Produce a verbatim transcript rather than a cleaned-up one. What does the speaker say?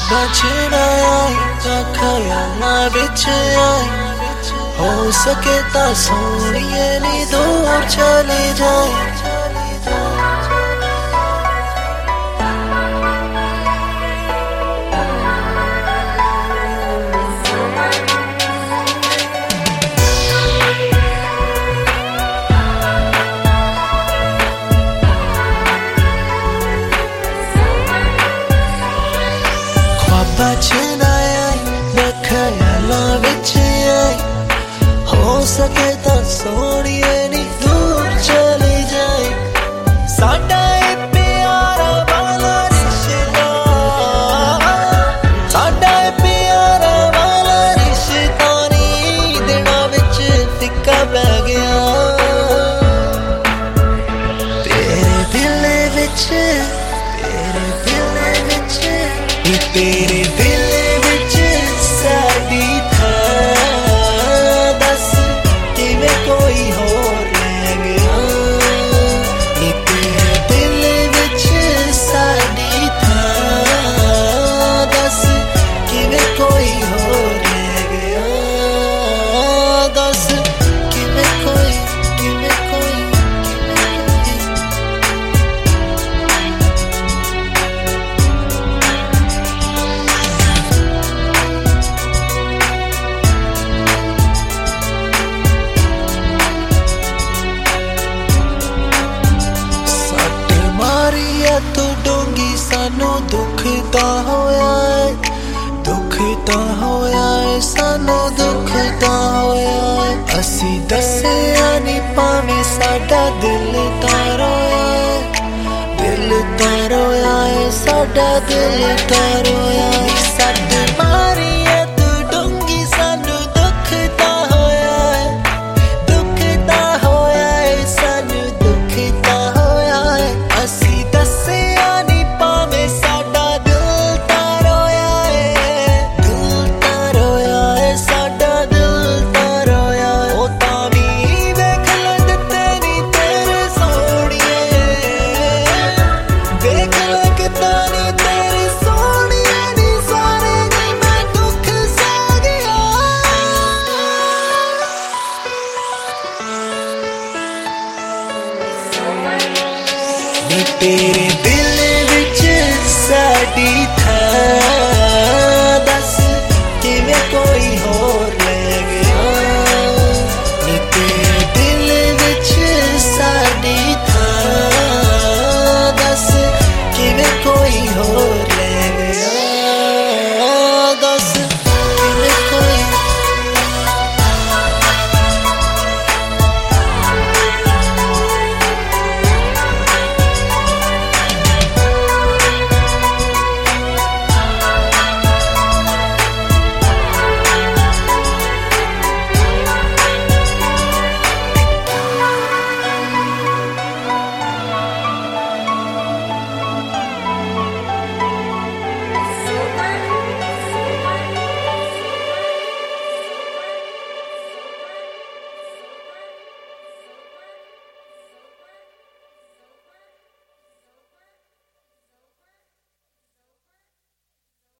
बचना आए खयालां विच आए हो सके ता सोनिए नी दूर चली जाए। बचना आए खयालां विच आए हो सके ता सोनिए नी दूर चली जाए। साडा ए प्यारा वाला रिश्ता साडा ए प्यारा वाला रिश्ता नी दिनां विच फिक्का पै गया। तेरे दिल विच तेरे दिल विच तेरे दिल विच साडी थां दस किवें कोई होर रह गया। नी तेरे दिल विच साडी थां दस किवें कोई होर रह गया। दस किवें कोई किवें कोई तू डूंगी सानू दुख दा होया है दुख दा होया है सानू दुख दा होया है। असी दस्सिया नी भावें साडा दिल ता रोया है दिल ता रोया है साडा दिल ता रोया है। सट मारी है तू डूंगी सानू दुख दा होया है दुख दा होया है सानू दुख दा होया है। असी तेरे दिल विच साडी थां